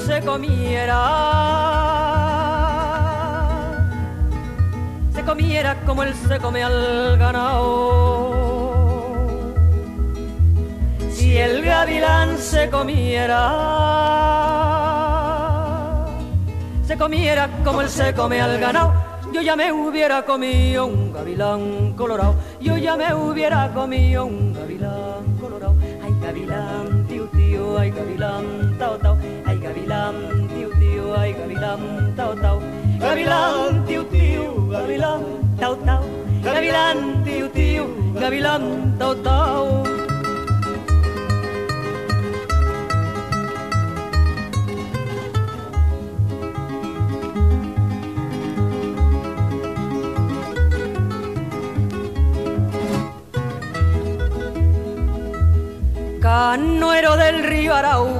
se comiera como él se come al ganado. Si el gavilán se comiera como él se come al ganado, yo ya me hubiera comido un gavilán colorado. Yo ya me hubiera comido un gavilán colorado. Ay, gavilán, tío, tío, ay, gavilán, tao, tao. Ay, gavilán, tío, tío, ay, gavilán, tao, tao. Gavilán, tío, tío, gavilán, tao, tao. Gavilán, tío, tío, gavilán, tao, tao. Canoero del río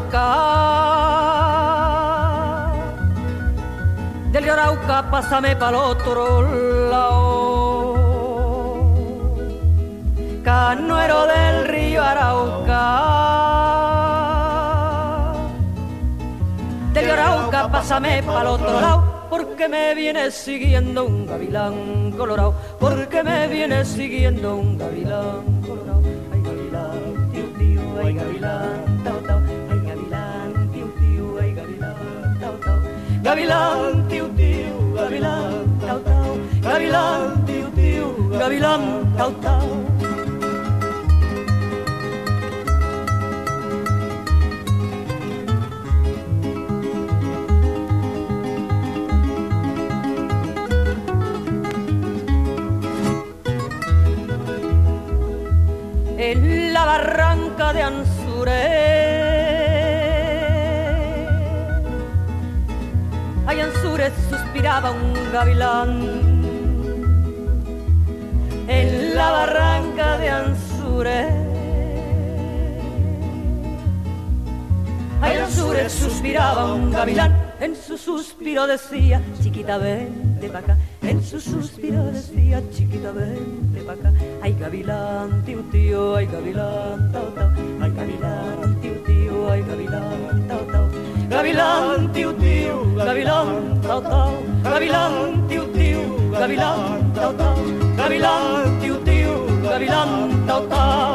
Arauca, del río Arauca pásame pa'l otro lado. Canoero del río Arauca, del río Arauca pásame pa'l otro lado, porque me viene siguiendo un gavilán colorado, porque me viene siguiendo un gavilán colorado. Ay, gavilán, tío, tío, ay, gavilán, tao, tao. Ay, gavilán, tío, tío, ay, gavilán, tao, tao. Gavilán, tío, tío, gavilán, tao, tao. Gavilán, tío, tío, gavilán, tao, tao. En la barranca de Anzuré, ay, Anzuré suspiraba un gavilán. En la barranca de Anzuré, ay, Anzuré suspiraba un gavilán. En su suspiro decía, chiquita, vente pa' acá. En su suspiro decía, chiquita, vente pa' acá. Ay, gavilán, tío, tío, ay, gavilán, tao, tao. Ay, gavilán, tío, tío, ay, gavilán, tao, tao. Gavilán, tío, tío, gavilán, tao, tao. Gavilán, tío, tío, gavilán, tao, tao. Gavilán, tío, tío, gavilán, tao, tao.